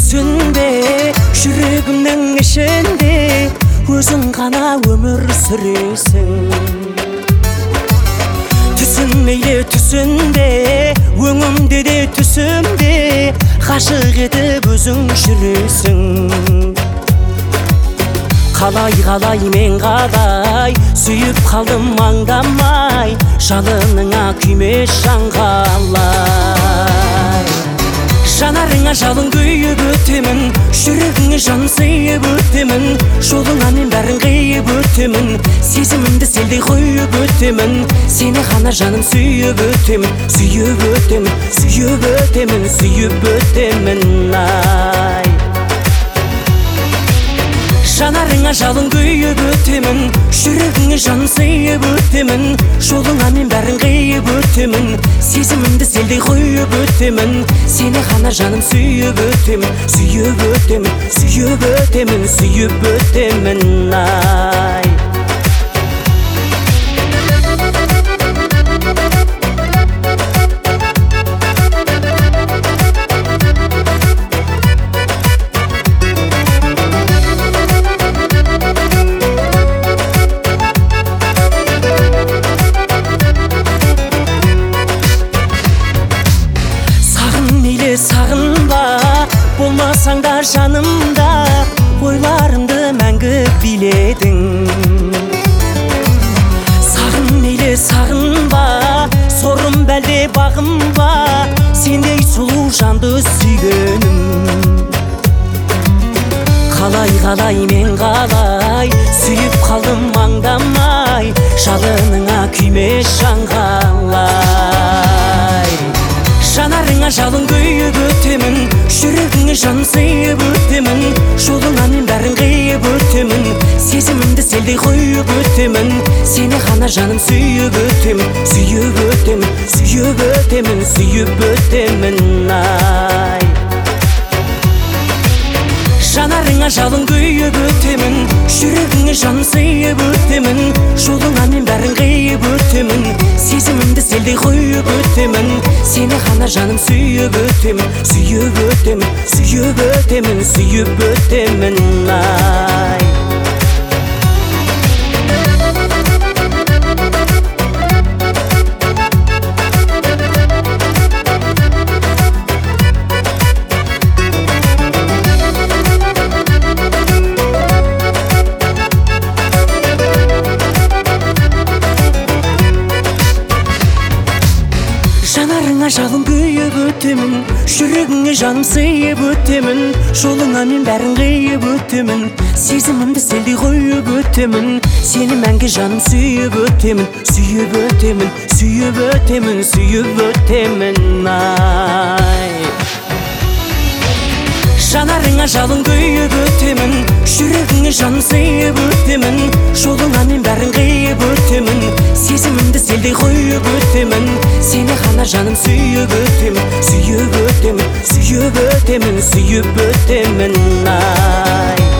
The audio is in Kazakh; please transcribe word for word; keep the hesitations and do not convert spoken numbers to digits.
түсінбе, жүрегімнің ішінде өзің ғана өмір сүресің. Түсінмейлі түсінбе, өңімде де түсімде ғашық етіп өзің жүресің. Қалай қалай мен қалай сүйіп қалдым аңдамай, жалыныңа күймес жан қалай. Жанарыңа жалын күйіп өтемін, жүрегіңе жан сыйып өтемін, жолыңа мен бәрін қиып өтемін, сезімімді селдей қойып өтемін, сені ғана жаным сүйіп өтемін, сүйіп өтемін, сүйіп өтемін, сүйіп өтемін ай. Жанарыңа жалын күйіп өтемін, жүрегіңе жан сыйып өтемін, жолыңа мен бәрін қиып өтемін, сезімімді селдей қойып өтемін, сені ғана жаным сүйіп өтемін, сүйіп өтемін, сүйіп өтемін, сүйіп өтемін ай. Сағынба, болмасаң да жанымда, ойларымды мәңгі биледің. Сағын мейлі сағынба, сорым бәлде бағым ба, сендей сұлу жанды сүйгенім. Қалай қалай мен қалай сүйіп қалдым аңдамай, жалыныңа күймес жан қалай. Жанарыңа жалын күйіп өтемін, жүрегіңе жан сыйып өтемін, жолыңа мен бәрін қиып өтемін, сезімімді селдей қойып өтемін, сені ғана жаным сүйіп өтемін, сүйіп өтемін, сүйіп өтемін, сүйіп өтемін ай. Жанарыңа жалын күйіп өтемін, жүрегіңе жан сыйып өтемін, жолыңа мен бәрін қиып өтемін, сезімімді селдей қойып өтемін, сені ғана жаным сүйіп өтемін, сүйіп өтемін, сүйіп өтемін, сүйіп өтемін ай. Жанарыңа жалын күйіп өтемін, жүрегіңе жаным сыйып өтемін, жолыңа мен бәрін қиып өтемін, сезімімді селдей қойып өтемін, сені мәңгі жаным сүйіп өтемін, сүйіп өтемін, сүйіп өтемін, сүйіп өтемін ай. Жанарыңа жалын күйіп өтемін, жүрегіңе жан сыйып өтемін, жолыңа мен бәрін қиып өтемін, сезімімді селдей қойып өтемін, сені ғана жаным сүйіп өтемін, сүйіп өтемін, сүйіп өтемін, сүйіп өтемін ай.